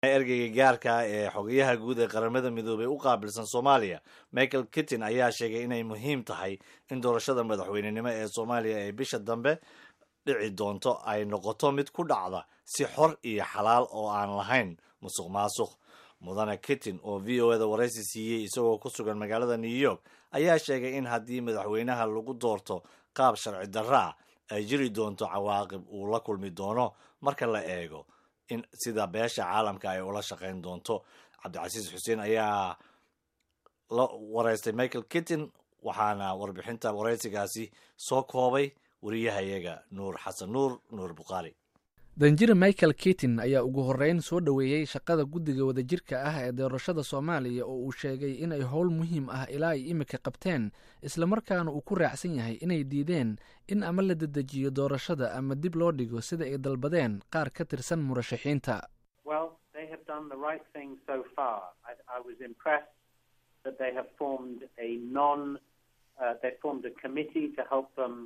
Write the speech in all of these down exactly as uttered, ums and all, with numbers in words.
ergeyga gaarka ah ee xogayaha guud ee qaramada midoobay u qaabilsan Soomaaliya Michael Keating ayaa sheegay inay muhiim tahay in doorashada madaxweynenimo ee Soomaaliya ee bisha dambe dhici doonto ay noqoto mid ku dhacda si xor iyo xalaal oo aan lahayn musuqmaasuq. Mudane Keating oo V O A da wareysi siiyey isagoo ku sugan magaalada New York ayaa sheegay in haddii madaxweynaha lagu doorto qaab sharci darro ah ay jiri doonto cawaaqib uu la kulmi doono marka la eego in sida beesha caalamka ay ula shaqayn doonto. Cabdicasiis Xuseen ayaa la wareystay Michael Keating waxaana warbixinta wareysigaasi soo koobay wariyahayaga Nuur Xasan Nuur Nuur Buqaali. danjire Michael Keating ayaa ugu horreyn soo dhoweeyey shaqada guddiga wadajirka ah ee doorashada Soomaaliya oo uu sheegay inay howl muhiim ah ilaa ay imika qabteen islamarkaana uu ku raacsan yahay inay diideen in ama la dedejiyo doorashada ama dib loo dhigo sida ay dalbadeen qaar ka tirsan murashaxiinta. Well, they have done the right thing so far. I, I was impressed that they have formed a non uh, they formed a committee to help them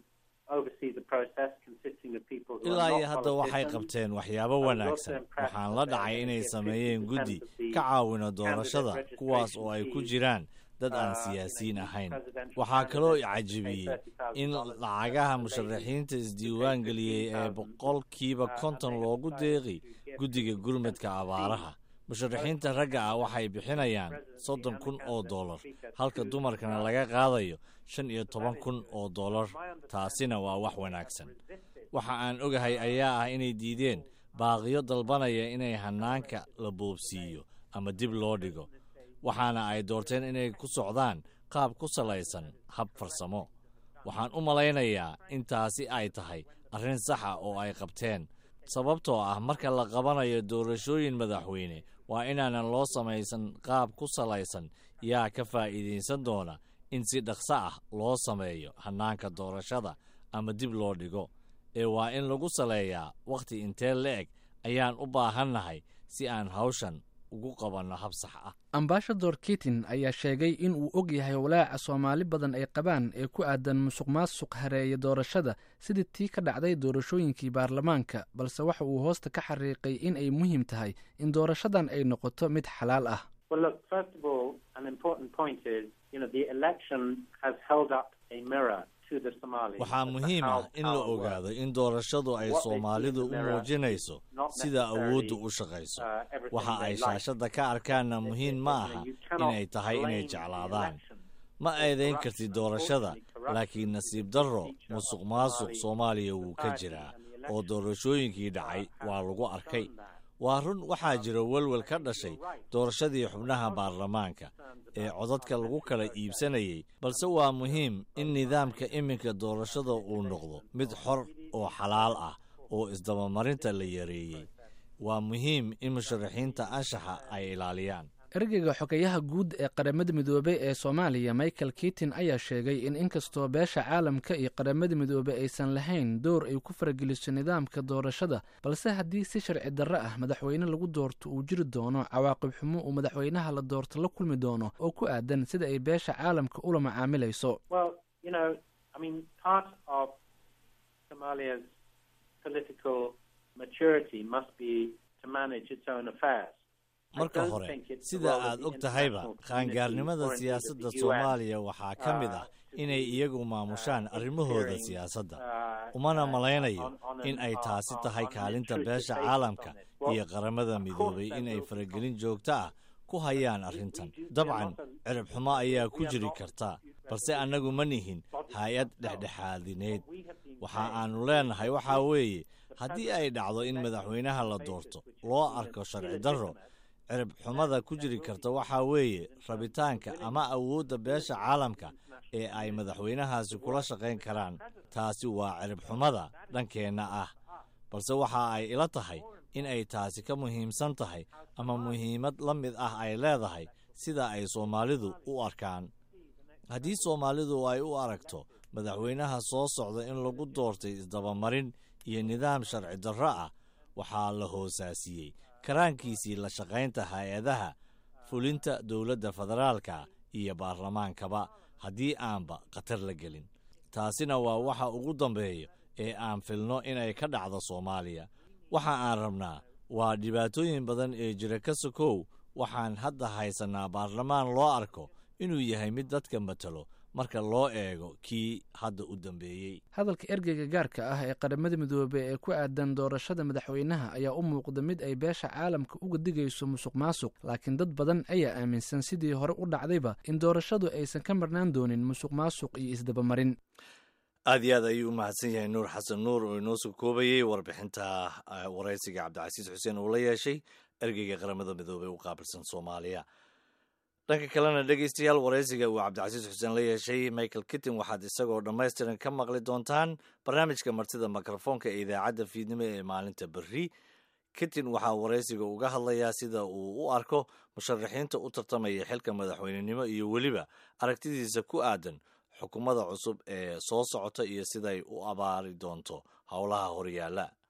ilaa iyo hadda waxay qabteen waxyaabo wanaagsan. waxaan la dhacay inay sameeyeen guddi ka caawina doorashada kuwaas oo ay ku jiraan dad aan siyaasiyiin ahayn. waxaa kaloo cajabiyey in lacagaha musharaxiinta isdiiwaan geliyey ee boqolkiiba konton loogu deeqi guddiga gurmadka abaaraha. musharaxiinta ragga ah waxay bixinayaan soddon kun oo dollar halka dumarkana laga qaadayo shan iyo toban kun oo dollar. taasina waa wax wanaagsan. waxa aan ogahay ayaa ah inay diideen baaqiyo dalbanaya inay hanaanka la boobsiiyo ama dib loo dhigo, waxaana ay doorteen inay ku socdaan qaab ku salaysan hab farsamo. waxaan u malaynayaa in taasi ay tahay arrin saxa oo ay qabteen, sababtoo ah marka la qabanayo doorashooyin madaxweyne waa inaanan loo samaysan qaab ku salaysan yaa ka faa'iidaysan doona in si dhaqso ah loo sameeyo hanaanka doorashada ama dib loo dhigo, ee waa in lagu saleeyaa wakhti intee la-eg ayaan u baahannahay si aan hawshan ugu qabanno hab sax ah. Ambassador Keating ayaa sheegay in uu og yahay walaaca Soomaali badan ay qabaan ee ku aadan musuqmaasuq hareeya doorashada sidii tii ka dhacday doorashooyinkii baarlamaanka, balse waxa uu hoosta ka xariiqay in ay muhiim tahay in doorashadan ay noqoto mid xalaal ah. Well, look, first of all, an important point is, you know, the election has held up a mirror to the Somalis. waxaa muhiim ah in la ogaado in doorashadu ay Soomaalidu u muujinayso sida awooddu u shaqayso. waxa ay shaashada ka arkaanna muhiim ma aha inay tahay inay jeclaadaan. ma eedayn kartid doorashada, laakiin nasiib darro musuqmaasuq Soomaaliya wuu ka jiraa oo doorashooyinkii dhacay waa lagu arkay. waa run waxaa jira welwel ka dhashay doorashadii xubnaha baarlamaanka ee codadka lagu kala iibsanayay, balse waa muhiim in nidaamka iminka doorashada uu noqdo mid xor oo xalaal ah oo isdabamarinta la yareeyey. waa muhiim in musharaxiinta anshaxa ay ilaaliyaan. ergeyga xogayaha guud ee qaramada midoobay ee Soomaaliya Michael Keating ayaa sheegay in inkastoo beesha caalamka iyo qaramada midoobay aysan lahayn door ay ku farageliso nidaamka doorashada, balse haddii si sharci darro ah madaxweyne lagu doorto uu jiri doono cawaaqib xumo uu madaxweynaha la doorto la kulmi doono oo ku aadan sida ay beesha caalamka ula macaamilayso. Well, you know, I mean, part of Somalia's political maturity must be to manage its own affairs. marka hore sida aad og tahayba qaangaarnimada siyaasadda Soomaaliya waxaa ka mid ah inay iyagu maamushaan arrimahooda siyaasadda. umana malaynayo in ay taasi tahay kaalinta beesha caalamka iyo qaramada midoobay inay faragelin joogto ah ku hayaan arrintan. dabcan cirib xumo ayaa ku jiri karta, balse annagu ma nihin hay-ad dhexdhexaadineed. waxa aanu leenahay waxaa weeye haddii ay dhacdo in madaxweynaha la doorto loo arko sharci darro, cirib xumada ku jiri karta waxaa weeye rabitaanka ama awoodda beesha caalamka ee ay madaxweynahaasi kula shaqayn karaan. taasi waa cirib xumada dhankeenna ah, balse waxa ay ila tahay in ay taasi ka muhiimsan tahay ama muhiimad la mid ah ay leedahay sida ay Soomaalidu u arkaan. haddii Soomaalidu ay u aragto madaxweynaha soo socda in lagu doortay isdabamarin iyo nidaam sharci darro ah, waxaa la hoosaasiyey karaankiisii la shaqaynta hay-adaha fulinta dowladda federaalka iyo baarlamaankaba haddii aanba khatar la gelin. taasina waa waxa ugu dambeeya ee aan filno inay ka dhacdo Soomaaliya. waxa aan rabnaa waa dhibaatooyin badan ee jira ka sokow waxaan hadda haysanaa baarlamaan loo arko inuu yahay mid dadka matalo marka loo eego kii hadda u dambeeyey. hadalka ergeyga gaarka ah ee qaramada midoobey ee ku aadan doorashada madaxweynaha ayaa u muuqda mid ay beesha caalamka uga digayso musuq maasuq, laakiin dad badan ayaa aaminsan sidii hore u dhacdayba in doorashadu aysan ka marnaan doonin musuq maasuq iyo isdabamarin. aad iyo aad ayuu u mahadsan yahay nuur xasan nuur oo inoo soo koobayey warbixinta waraysiga cabdicasiis xuseen uu la yeeshay ergeyga qaramada midoobey u qaabilsan Soomaaliya. dhanka kalena dhegeystayaal waraysiga uu cabdicasiis xuseen la yeeshay Michael Keating waxaad isagoo dhammaystiran ka maqli doontaan barnaamijka martida mikrofoonka ee idaacadda fiidnimo ee maalinta berri. Keating waxaa waraysiga uga hadlayaa sida uu u arko musharaxiinta u tartamaya xilka madaxweynenimo iyo weliba aragtidiisa ku aadan xukuumadda cusub ee soo socota iyo siday u abaari doonto howlaha horyaala.